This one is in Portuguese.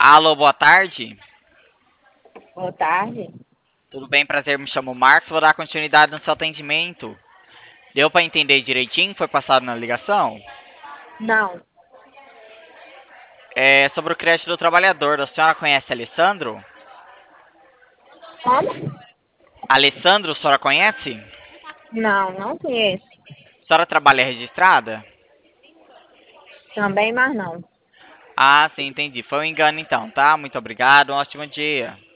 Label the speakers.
Speaker 1: Alô, boa tarde.
Speaker 2: Boa tarde.
Speaker 1: Tudo bem? Prazer, me chamo Marcos. Vou dar continuidade no seu atendimento. Deu para entender direitinho? Foi passado na ligação?
Speaker 2: Não.
Speaker 1: É sobre o crédito do trabalhador. A senhora conhece Alessandro?
Speaker 2: Como?
Speaker 1: Alessandro, a senhora conhece?
Speaker 2: Não, não conheço.
Speaker 1: A senhora trabalha registrada?
Speaker 2: Também, mas não.
Speaker 1: Ah, sim, entendi. Foi um engano então, tá? Muito obrigado. Um ótimo dia.